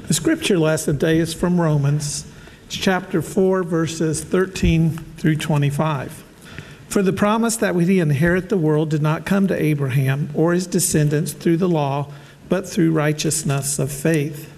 The scripture lesson today is from Romans, chapter 4, verses 13 through 25. For the promise that we inherit the world did not come to Abraham or his descendants through the law, but through righteousness of faith.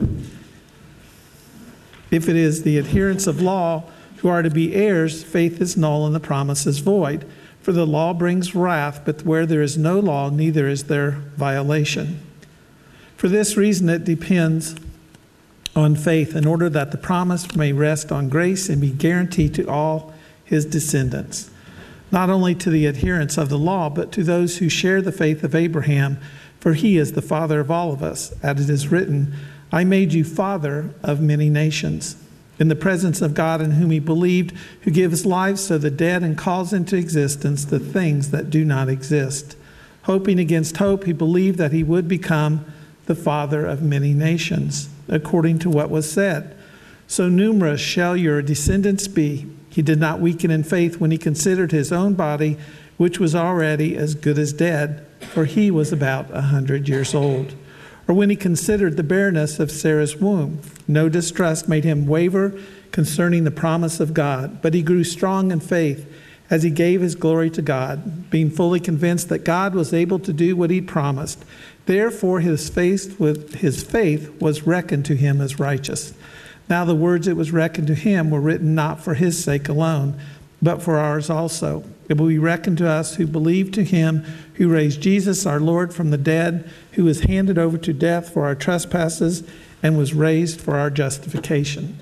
If it is the adherents of law who are to be heirs, faith is null and the promise is void. For the law brings wrath, but where there is no law, neither is there violation. For this reason it depends on faith, in order that the promise may rest on grace and be guaranteed to all his descendants, not only to the adherents of the law, but to those who share the faith of Abraham, for he is the father of all of us. As it is written, I made you father of many nations, in the presence of God in whom he believed, who gives life to the dead and calls into existence the things that do not exist. Hoping against hope, he believed that he would become the father of many nations, according to what was said. So numerous shall your descendants be. He did not weaken in faith when he considered his own body, which was already as good as dead, for he was about 100 years old. Or when he considered the barrenness of Sarah's womb, no distrust made him waver concerning the promise of God, but he grew strong in faith as he gave his glory to God, being fully convinced that God was able to do what he'd promised. Therefore his faith was reckoned to him as righteous. Now the words "it was reckoned to him" were written not for his sake alone, but for ours also. It will be reckoned to us who believe to him who raised Jesus our Lord from the dead, who was handed over to death for our trespasses and was raised for our justification.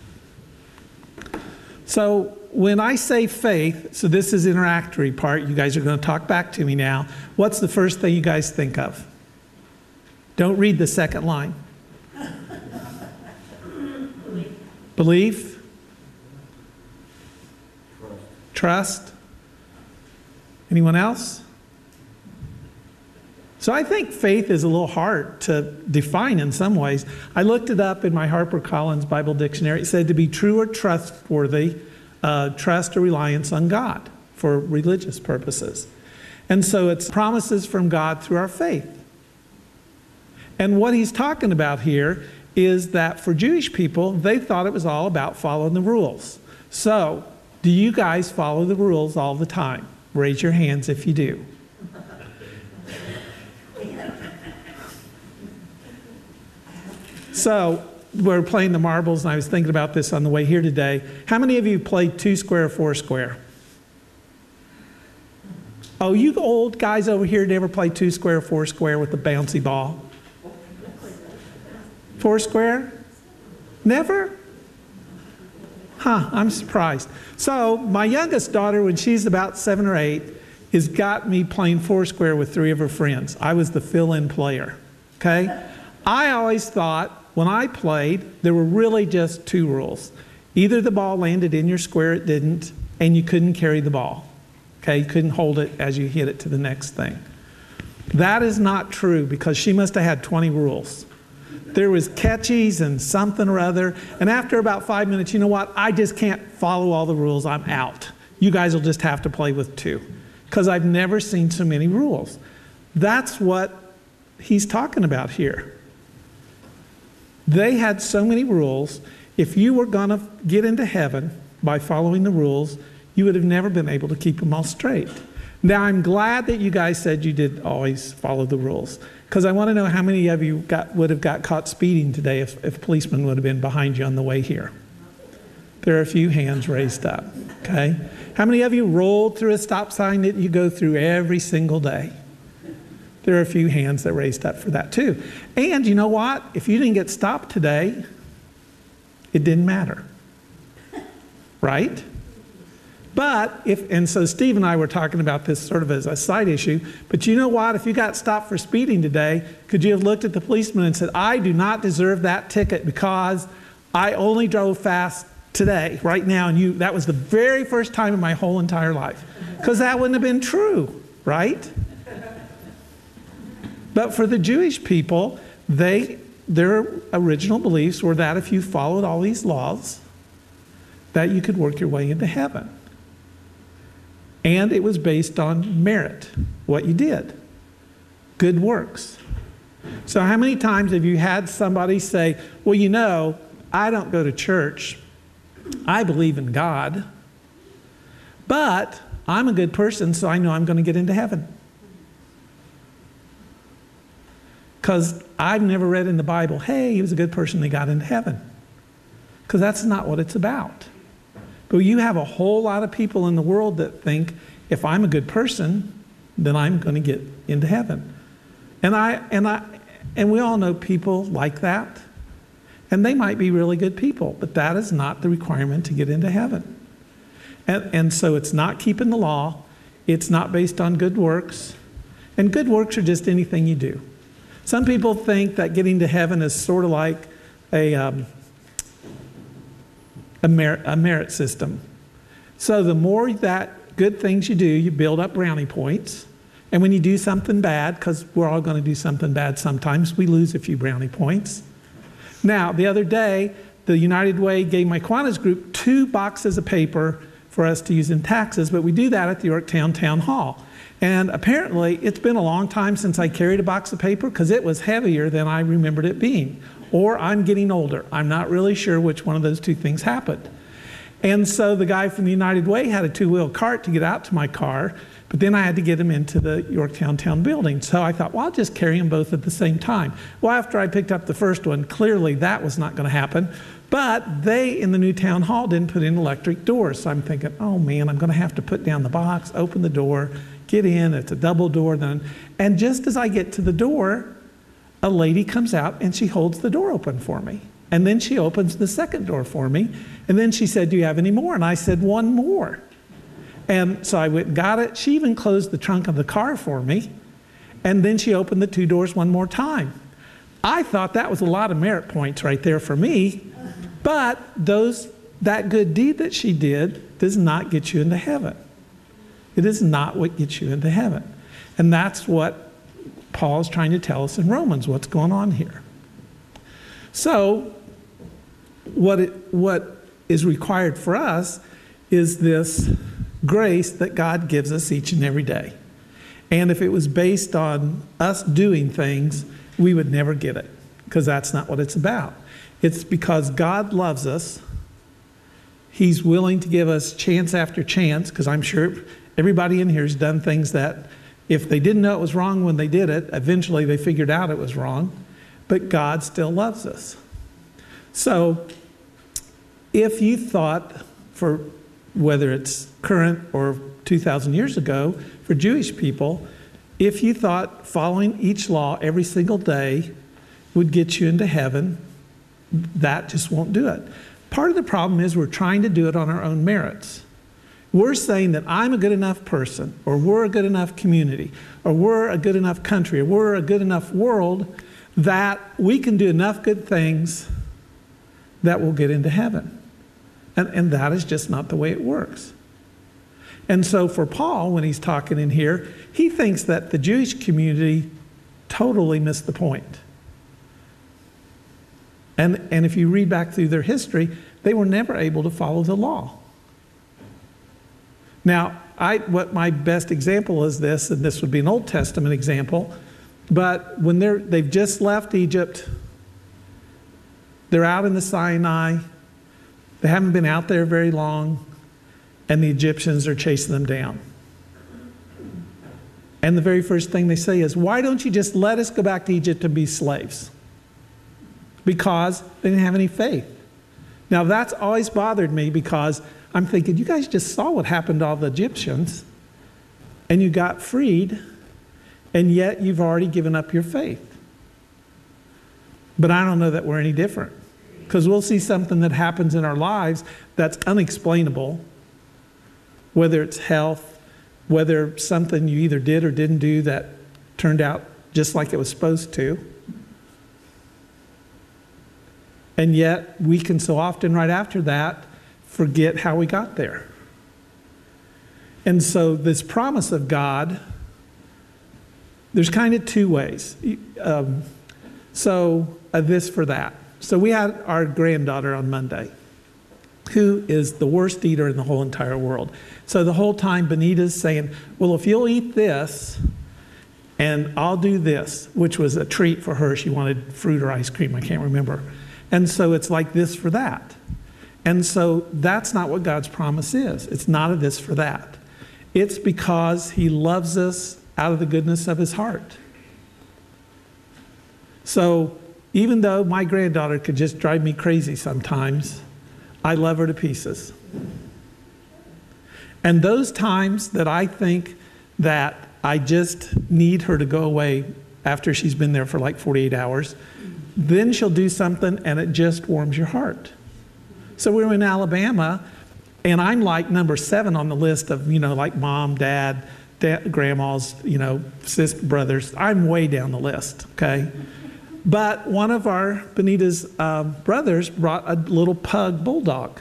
So when I say faith, so this is the interactory part, you guys are going to talk back to me now. What's the first thing you guys think of? Don't read the second line. Belief. Trust. Anyone else? So I think faith is a little hard to define in some ways. I looked it up in my HarperCollins Bible Dictionary. It said to be true or trustworthy, trust or reliance on God for religious purposes. And so it's promises from God through our faith. And what he's talking about here is that for Jewish people, they thought it was all about following the rules. So, do you guys follow the rules all the time? Raise your hands if you do. So, we're playing the marbles, and I was thinking about this on the way here today. How many of you played 2 square or 4 square? Oh, you old guys over here never played 2 square or 4 square with the bouncy ball? 4 square? Never? Huh, I'm surprised. So my youngest daughter, when she's about 7 or 8, has got me playing 4 square with 3 of her friends. I was the fill-in player, okay? I always thought when I played, there were really just 2 rules. Either the ball landed in your square, it didn't, and you couldn't carry the ball. Okay, you couldn't hold it as you hit it to the next thing. That is not true because she must have had 20 rules. There was catchies and something or other. And after about 5 minutes, you know what? I just can't follow all the rules. I'm out. You guys will just have to play with 2. Because I've never seen so many rules. That's what he's talking about here. They had so many rules. If you were going to get into heaven by following the rules, you would have never been able to keep them all straight. Now, I'm glad that you guys said you did always follow the rules. Because I want to know how many of you would have got caught speeding today if a policeman would have been behind you on the way here. There are a few hands raised up, okay? How many of you rolled through a stop sign that you go through every single day? There are a few hands that raised up for that too. And you know what? If you didn't get stopped today, it didn't matter, right? But and so Steve and I were talking about this sort of as a side issue, but you know what? If you got stopped for speeding today, could you have looked at the policeman and said, I do not deserve that ticket because I only drove fast today, right now, and that was the very first time in my whole entire life? Because that wouldn't have been true, right? But for the Jewish people, their original beliefs were that if you followed all these laws, that you could work your way into heaven. And it was based on merit, what you did, good works. So how many times have you had somebody say, well, you know, I don't go to church. I believe in God. But I'm a good person, so I know I'm going to get into heaven. Because I've never read in the Bible, hey, he was a good person, they got into heaven. Because that's not what it's about. But you have a whole lot of people in the world that think, if I'm a good person, then I'm going to get into heaven. And we all know people like that. And they might be really good people, but that is not the requirement to get into heaven. And so it's not keeping the law. It's not based on good works. And good works are just anything you do. Some people think that getting to heaven is sort of like a merit system. So the more that good things you do, you build up brownie points. And when you do something bad, because we're all going to do something bad sometimes, we lose a few brownie points. Now, the other day, the United Way gave my Kiwanis group 2 boxes of paper for us to use in taxes, but we do that at the Yorktown Town Hall. And apparently, it's been a long time since I carried a box of paper because it was heavier than I remembered it being. Or I'm getting older. I'm not really sure which one of those 2 things happened. And so the guy from the United Way had a 2-wheel cart to get out to my car, but then I had to get him into the Yorktown Town building. So I thought, well, I'll just carry them both at the same time. Well, after I picked up the first one, clearly that was not going to happen. But they, in the new town hall, didn't put in electric doors. So I'm thinking, oh man, I'm going to have to put down the box, open the door, get in. It's a double door then. And just as I get to the door, a lady comes out and she holds the door open for me. And then she opens the second door for me. And then she said, do you have any more? And I said, 1 more. And so I went and got it. She even closed the trunk of the car for me. And then she opened the 2 doors 1 more time. I thought that was a lot of merit points right there for me. But that good deed that she did does not get you into heaven. It is not what gets you into heaven. And that's what Paul is trying to tell us in Romans, what's going on here. So what is required for us is this grace that God gives us each and every day. And if it was based on us doing things, we would never get it, because that's not what it's about. It's because God loves us. He's willing to give us chance after chance, because I'm sure everybody in here has done things that if they didn't know it was wrong when they did it, eventually they figured out it was wrong. But God still loves us. So if you thought, for whether it's current or 2,000 years ago, for Jewish people, if you thought following each law every single day would get you into heaven, that just won't do it. Part of the problem is we're trying to do it on our own merits. We're saying that I'm a good enough person, or we're a good enough community, or we're a good enough country, or we're a good enough world that we can do enough good things that will get into heaven. And that is just not the way it works. And so for Paul, when he's talking in here, he thinks that the Jewish community totally missed the point. And if you read back through their history, they were never able to follow the law. Now, what my best example is this, and this would be an Old Testament example, but when they've just left Egypt, they're out in the Sinai, they haven't been out there very long, and the Egyptians are chasing them down. And the very first thing they say is, why don't you just let us go back to Egypt and be slaves? Because they didn't have any faith. Now that's always bothered me, because I'm thinking, you guys just saw what happened to all the Egyptians, and you got freed, and yet you've already given up your faith. But I don't know that we're any different, because we'll see something that happens in our lives that's unexplainable, whether it's health, whether something you either did or didn't do that turned out just like it was supposed to. And yet we can so often right after that forget how we got there. And so this promise of God, there's kind of 2 ways. This for that. So we had our granddaughter on Monday, who is the worst eater in the whole entire world. So the whole time Benita's saying, well, if you'll eat this, And I'll do this, which was a treat for her. She wanted fruit or ice cream, I can't remember. And so it's like this for that. And so that's not what God's promise is. It's not a this for that. It's because he loves us out of the goodness of his heart. So even though my granddaughter could just drive me crazy sometimes, I love her to pieces. And those times that I think that I just need her to go away after she's been there for like 48 hours, then she'll do something and it just warms your heart. So we were in Alabama, and I'm like number 7 on the list of, like mom, dad, grandmas, sister, brothers. I'm way down the list, okay? But one of our, Benita's brothers brought a little pug bulldog.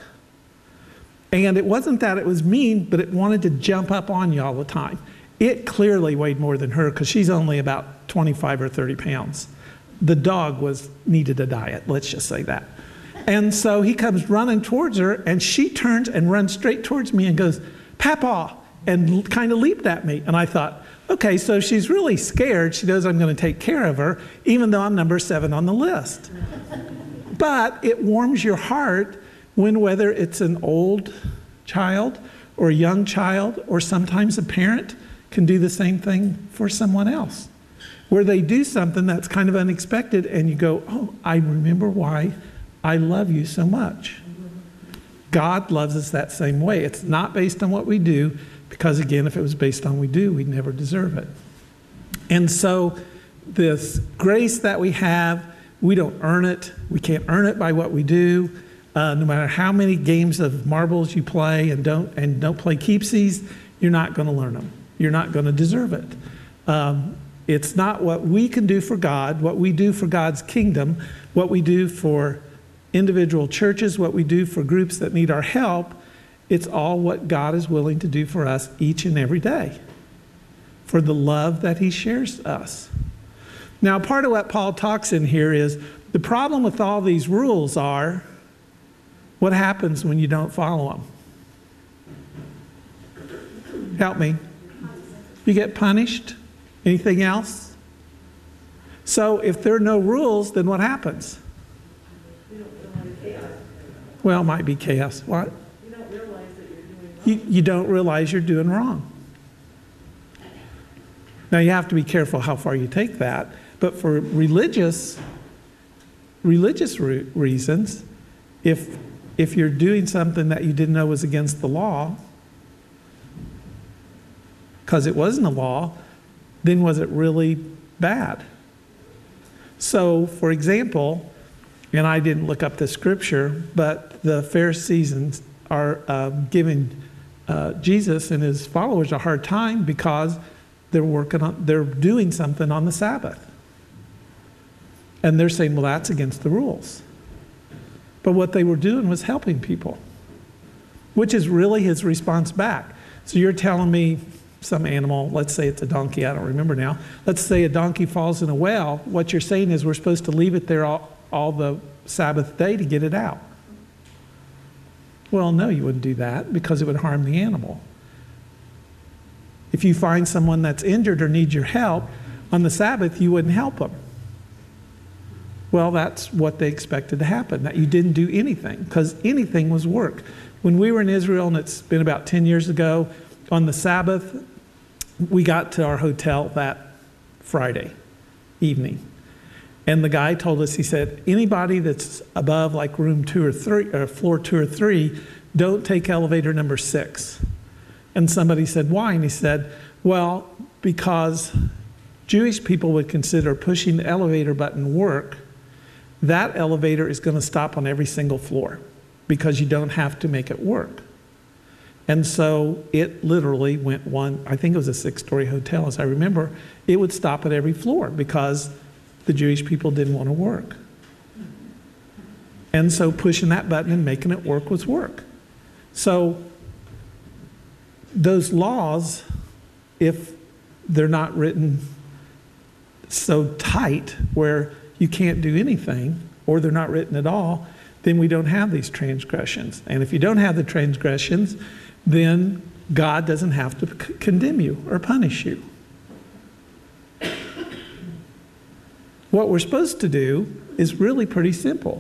And it wasn't that it was mean, but it wanted to jump up on you all the time. It clearly weighed more than her because she's only about 25 or 30 pounds. The dog needed a diet, let's just say that. And so he comes running towards her, and she turns and runs straight towards me and goes, "Papa," and kind of leaped at me. And I thought, okay, so she's really scared. She knows I'm going to take care of her, even though I'm number 7 on the list. But it warms your heart when, whether it's an old child or a young child, or sometimes a parent can do the same thing for someone else, where they do something that's kind of unexpected, and you go, "Oh, I remember why I love you so much." God loves us that same way. It's not based on what we do, because again, if it was based on what we do, we'd never deserve it. And so this grace that we have, we don't earn it. We can't earn it by what we do. No matter how many games of marbles you play and don't play keepsies, you're not going to learn them. You're not going to deserve it. It's not what we can do for God, what we do for God's kingdom, what we do for individual churches, what we do for groups that need our help. It's all what God is willing to do for us each and every day, for the love that he shares us. Now, part of what Paul talks in here is the problem with all these rules are, what happens when you don't follow them? Help me. You get punished? Anything else? So if there are no rules, then what happens? Well, it might be chaos. What? You don't realize that you're doing wrong. You don't realize you're doing wrong. Now, you have to be careful how far you take that. But for religious reasons, if you're doing something that you didn't know was against the law, because it wasn't a law, then was it really bad? So, for example, and I didn't look up the scripture, but the Pharisees are giving Jesus and his followers a hard time because they're doing something on the Sabbath. And they're saying, well, that's against the rules. But what they were doing was helping people, which is really his response back. So you're telling me some animal, let's say it's a donkey, I don't remember now. Let's say a donkey falls in a well. What you're saying is we're supposed to leave it there all the Sabbath day to get it out. Well, no, you wouldn't do that because it would harm the animal. If you find someone that's injured or needs your help on the Sabbath, you wouldn't help them. Well, that's what they expected to happen, that you didn't do anything, because anything was work. When we were in Israel, and it's been about 10 years ago, on the Sabbath, we got to our hotel that Friday evening. And the guy told us, he said, anybody that's above like room 2 or 3, or floor 2 or 3, don't take elevator number 6. And somebody said, why? And he said, well, because Jewish people would consider pushing the elevator button work. That elevator is going to stop on every single floor because you don't have to make it work. And so it literally went I think it was a 6-story hotel, as I remember. It would stop at every floor because the Jewish people didn't want to work. And so pushing that button and making it work was work. So those laws, if they're not written so tight where you can't do anything, or they're not written at all, then we don't have these transgressions. And if you don't have the transgressions, then God doesn't have to condemn you or punish you. What we're supposed to do is really pretty simple.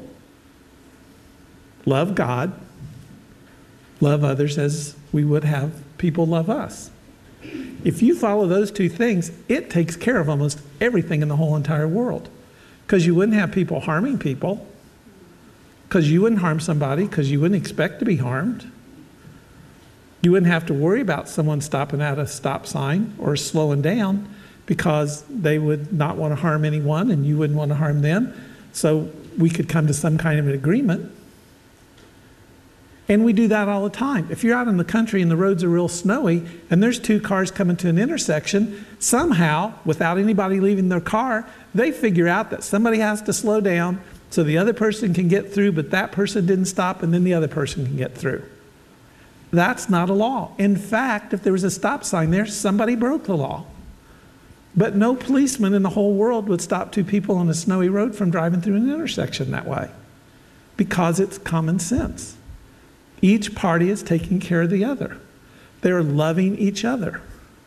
Love God, love others as we would have people love us. If you follow those two things, it takes care of almost everything in the whole entire world. Because you wouldn't have people harming people, because you wouldn't harm somebody, because you wouldn't expect to be harmed. You wouldn't have to worry about someone stopping at a stop sign or slowing down because they would not want to harm anyone and you wouldn't want to harm them. So we could come to some kind of an agreement. And we do that all the time. If you're out in the country and the roads are real snowy and there's two cars coming to an intersection, somehow, without anybody leaving their car, they figure out that somebody has to slow down so the other person can get through, but that person didn't stop and then the other person can get through. That's not a law. In fact, if there was a stop sign there, somebody broke the law. But no policeman in the whole world would stop two people on a snowy road from driving through an intersection that way, because it's common sense. Each party is taking care of the other. They're loving each other.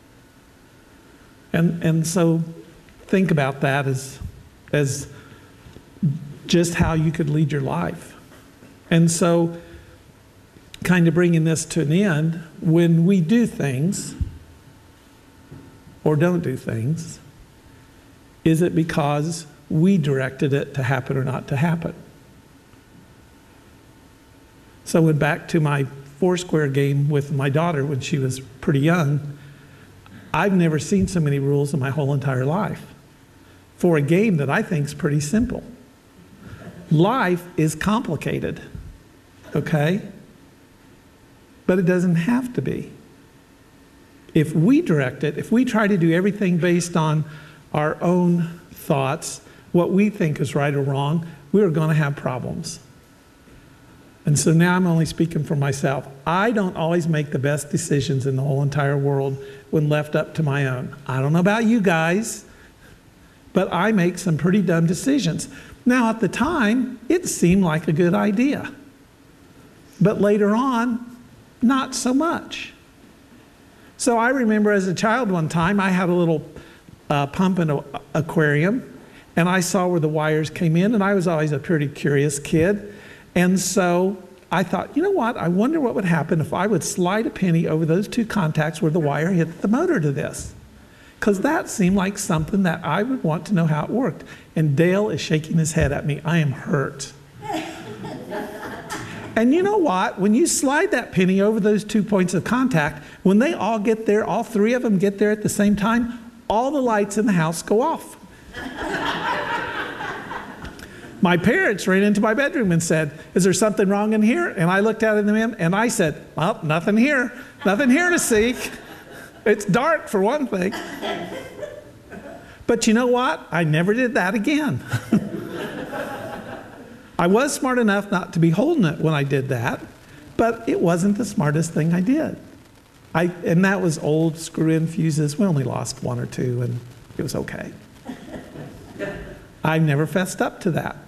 And so think about that as just how you could lead your life. And so, kind of bringing this to an end, when we do things or don't do things, is it because we directed it to happen or not to happen? So I went back to my Foursquare game with my daughter when she was pretty young. I've never seen so many rules in my whole entire life for a game that I think is pretty simple. Life is complicated, okay? But it doesn't have to be. If we direct it, if we try to do everything based on our own thoughts, what we think is right or wrong, we are going to have problems. And so now I'm only speaking for myself. I don't always make the best decisions in the whole entire world when left up to my own. I don't know about you guys, but I make some pretty dumb decisions. Now, at the time, it seemed like a good idea. But later on, not so much. So I remember as a child one time, I had a little pump in an aquarium, and I saw where the wires came in, and I was always a pretty curious kid. And so I thought, you know what? I wonder what would happen if I would slide a penny over those two contacts where the wire hit the motor to this. Because that seemed like something that I would want to know how it worked. And Dale is shaking his head at me. I am hurt. And you know what? When you slide that penny over those 2 points of contact, when they all get there, all three of them get there at the same time, all the lights in the house go off. My parents ran into my bedroom and said, "Is there something wrong in here?" And I looked at them and I said, "Well, nothing here. Nothing here to see. It's dark for one thing." But you know what? I never did that again. I was smart enough not to be holding it when I did that, but it wasn't the smartest thing I did. And that was old screw-in fuses. We only lost one or two, and it was okay. I've never fessed up to that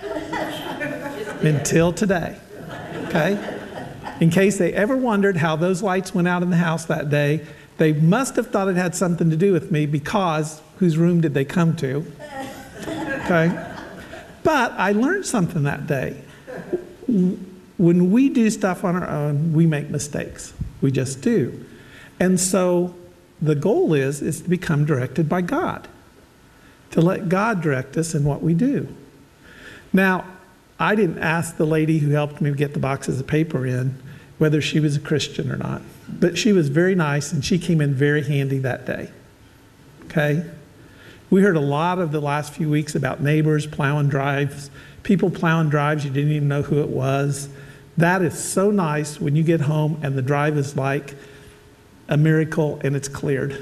until today, okay? In case they ever wondered how those lights went out in the house that day, they must have thought it had something to do with me, because whose room did they come to? Okay? But I learned something that day. When we do stuff on our own, we make mistakes. We just do. And so the goal is to become directed by God, to let God direct us in what we do. Now, I didn't ask the lady who helped me get the boxes of paper in whether she was a Christian or not, but she was very nice and she came in very handy that day. Okay? We heard a lot of the last few weeks about neighbors plowing drives, people plowing drives you didn't even know who it was. That is so nice when you get home and the drive is like a miracle and it's cleared.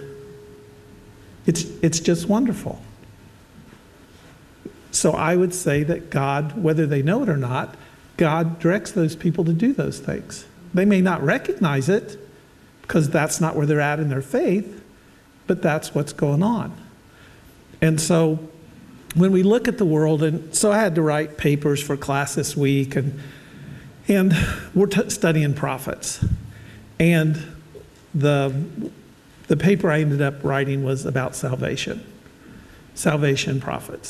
It's just wonderful. So I would say that God, whether they know it or not, God directs those people to do those things. They may not recognize it because that's not where they're at in their faith, but that's what's going on. And so when we look at the world, and so I had to write papers for class this week, and we're studying prophets. And the paper I ended up writing was about salvation prophets.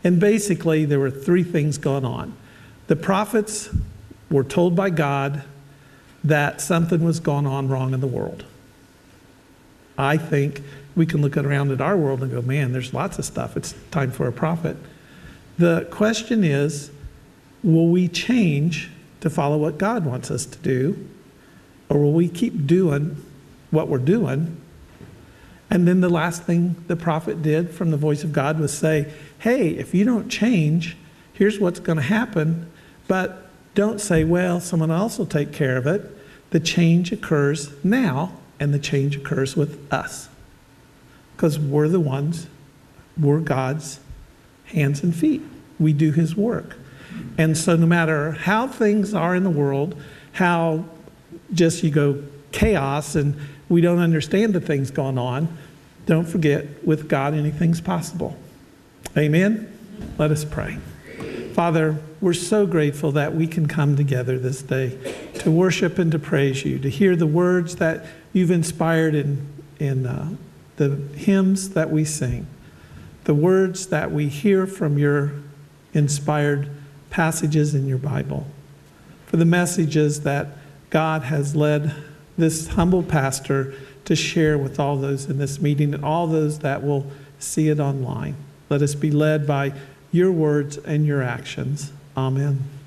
And basically, there were three things going on. The prophets were told by God that something was going on wrong in the world. I think we can look around at our world and go, man, there's lots of stuff. It's time for a prophet. The question is, will we change to follow what God wants us to do? Or will we keep doing what we're doing? And then the last thing the prophet did from the voice of God was say, hey, if you don't change, here's what's going to happen. But don't say, well, someone else will take care of it. The change occurs now, and the change occurs with us. Because we're the ones, we're God's hands and feet. We do his work. And so no matter how things are in the world, how just you go chaos and we don't understand the things going on, don't forget, with God, anything's possible. Amen? Let us pray. Father, we're so grateful that we can come together this day to worship and to praise you, to hear the words that you've inspired in the hymns that we sing, the words that we hear from your inspired passages in your Bible, for the messages that God has led this humble pastor to share with all those in this meeting and all those that will see it online. Let us be led by your words and your actions. Amen.